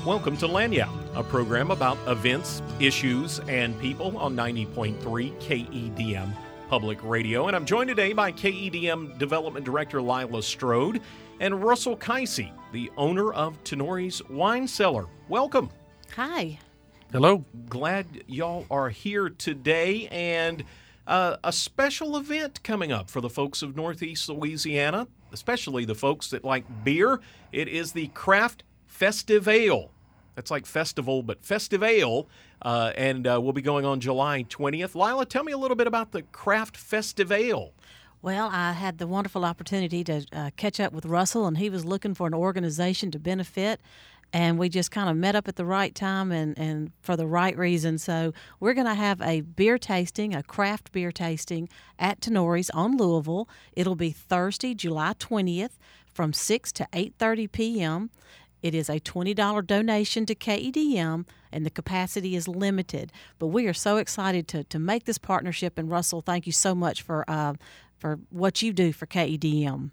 Welcome to Lagniappe, a program about events, issues, and people on 90.3 KEDM Public Radio. And I'm joined today by KEDM Development Director Lila Strode and Russell Keisey, the owner of Tenori's Wine Cellar. Welcome. Hi. Hello. Glad y'all are here today, and a special event coming up for the folks of Northeast Louisiana, especially the folks that like beer. It is the Craft Festivale. That's like festival, but Festivale, and we'll be going on July 20th. Lila, tell me a little bit about the Craft Festivale. Well, I had the wonderful opportunity to catch up with Russell, and he was looking for an organization to benefit, and we just kind of met up at the right time and for the right reason. So we're going to have a beer tasting, a craft beer tasting at Tenori's on Louisville. It'll be Thursday, July 20th from 6 to 8:30 p.m., It is a $20 donation to KEDM, and the capacity is limited. But we are so excited to make this partnership. And Russell, thank you so much for what you do for KEDM.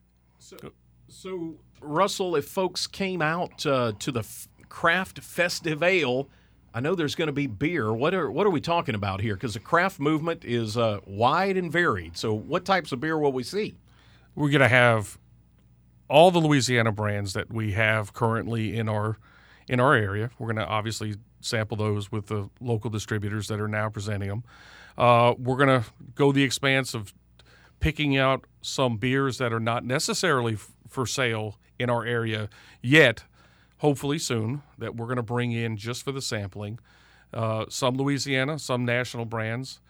So Russell, if folks came out to the Craft Festivale, I know there's going to be beer. What are we talking about here? Because the craft movement is wide and varied. So what types of beer will we see? We're going to have all the Louisiana brands that we have currently in our area. We're going to obviously sample those with the local distributors that are now presenting them. We're going to go the expanse of picking out some beers that are not necessarily for sale in our area yet, hopefully soon, that we're going to bring in just for the sampling. Some Louisiana, some national brands,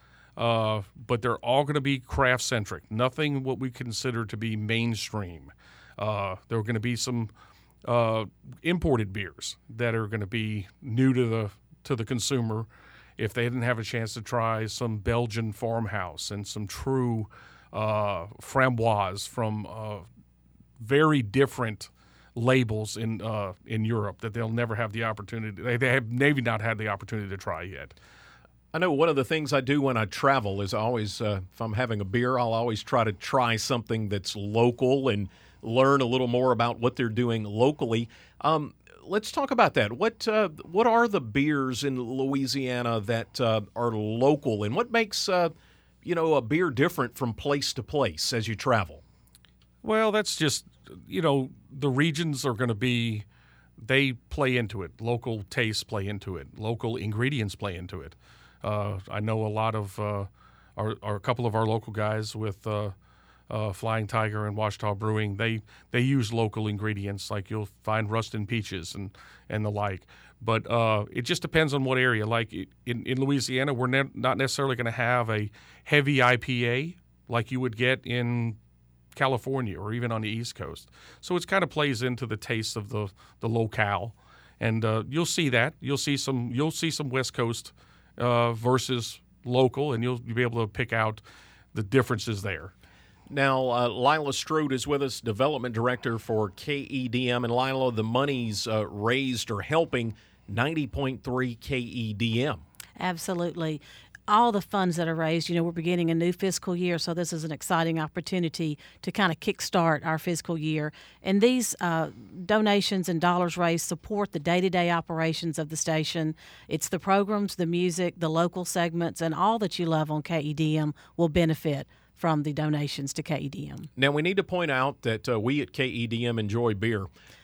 but they're all going to be craft-centric, nothing what we consider to be mainstream. There are going to be some imported beers that are going to be new to the consumer if they didn't have a chance to try some Belgian farmhouse and some true framboise from very different labels in Europe that they'll never have the opportunity. They have maybe not had the opportunity to try yet. I know one of the things I do when I travel is I always, if I'm having a beer, I'll always try to try something that's local and learn a little more about what they're doing locally. Let's talk about that. What are the beers in Louisiana that are local, and what makes a beer different from place to place as you travel? Well, that's just the regions are going to be. They play into it. Local tastes play into it. Local ingredients play into it. I know a lot of a couple of our local guys with Flying Tiger and Washita Brewing. They use local ingredients, like you'll find Ruston peaches and the like. But it just depends on what area. Like in Louisiana, we're not necessarily going to have a heavy IPA like you would get in California or even on the East Coast. So it kind of plays into the taste of the locale, and you'll see that. You'll see some West Coast versus local, and you'll be able to pick out the differences there. Now, Lila Strode is with us, Development Director for KEDM. And Lila, the monies raised are helping 90.3 KEDM. Absolutely. All the funds that are raised, we're beginning a new fiscal year, so this is an exciting opportunity to kind of kickstart our fiscal year. And these donations and dollars raised support the day-to-day operations of the station. It's the programs, the music, the local segments, and all that you love on KEDM will benefit from the donations to KEDM. Now, we need to point out that we at KEDM enjoy beer.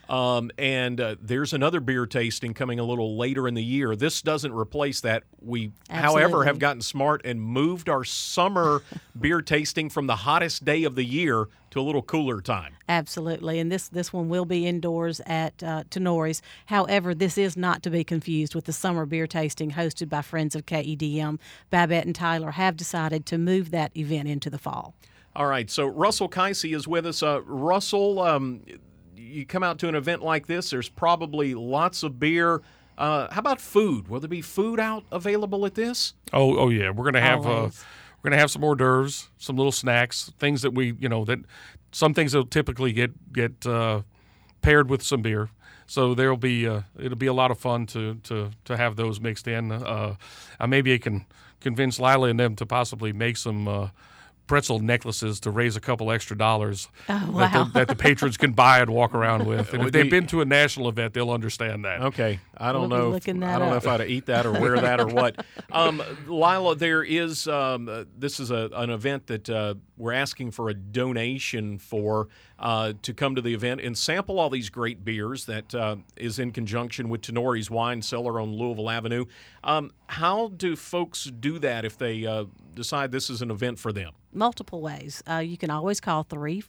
And there's another beer tasting coming a little later in the year. This doesn't replace that. We, however, have gotten smart and moved our summer beer tasting from the hottest day of the year to a little cooler time. Absolutely. And this one will be indoors at Tenori's. However, this is not to be confused with the summer beer tasting hosted by Friends of KEDM. Babette and Tyler have decided to move that event into the fall. All right. So Russell Keisey is with us. Russell, you come out to an event like this, there's probably lots of beer. How about food? Will there be food out available at this? Oh yeah, we're gonna have some hors d'oeuvres, some little snacks, things that that some things that typically get paired with some beer. So it'll be a lot of fun to have those mixed in. Maybe I can convince Lila and them to possibly make some pretzel necklaces to raise a couple extra dollars Oh, wow. that the patrons can buy and walk around with. And if they've been to a national event, they'll understand that. Okay, I don't We'll be know. looking that I don't know up. if I'd eat that or wear that or what. Lila, there is this is an event that we're asking for a donation for to come to the event and sample all these great beers that is in conjunction with Tenori's Wine Cellar on Louisville Avenue. How do folks do that if they decide this is an event for them? Multiple ways. You can always call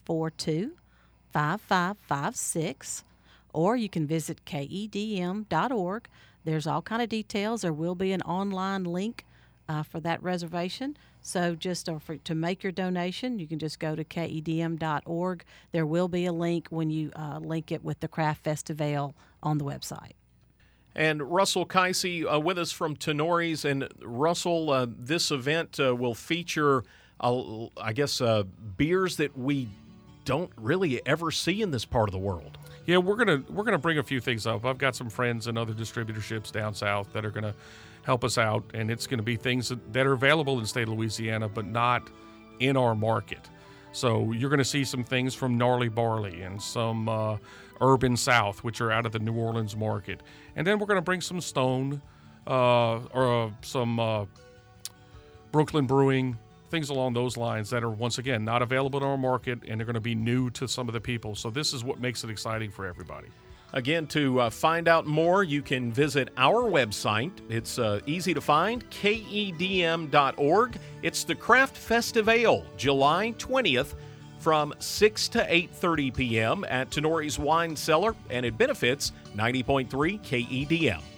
342-5556, or you can visit kedm.org. There's all kind of details. There will be an online link for that reservation. So just to make your donation, you can just go to kedm.org. There will be a link when you link it with the Craft Festival on the website. And Russell Keisey with us from Tenori's. And Russell, this event will feature, I guess, beers that we don't really ever see in this part of the world. Yeah, we're gonna bring a few things up. I've got some friends and other distributorships down south that are gonna help us out, and it's gonna be things that are available in the state of Louisiana, but not in our market. So you're gonna see some things from Gnarly Barley and some Urban South, which are out of the New Orleans market, and then we're gonna bring some Stone or some Brooklyn Brewing. Things along those lines that are, once again, not available in our market, and they're going to be new to some of the people. So this is what makes it exciting for everybody. Again, to find out more, you can visit our website. It's easy to find, kedm.org. It's the Craft Festival, July 20th from 6 to 8:30 p.m. at Tenori's Wine Cellar, and it benefits 90.3 KEDM.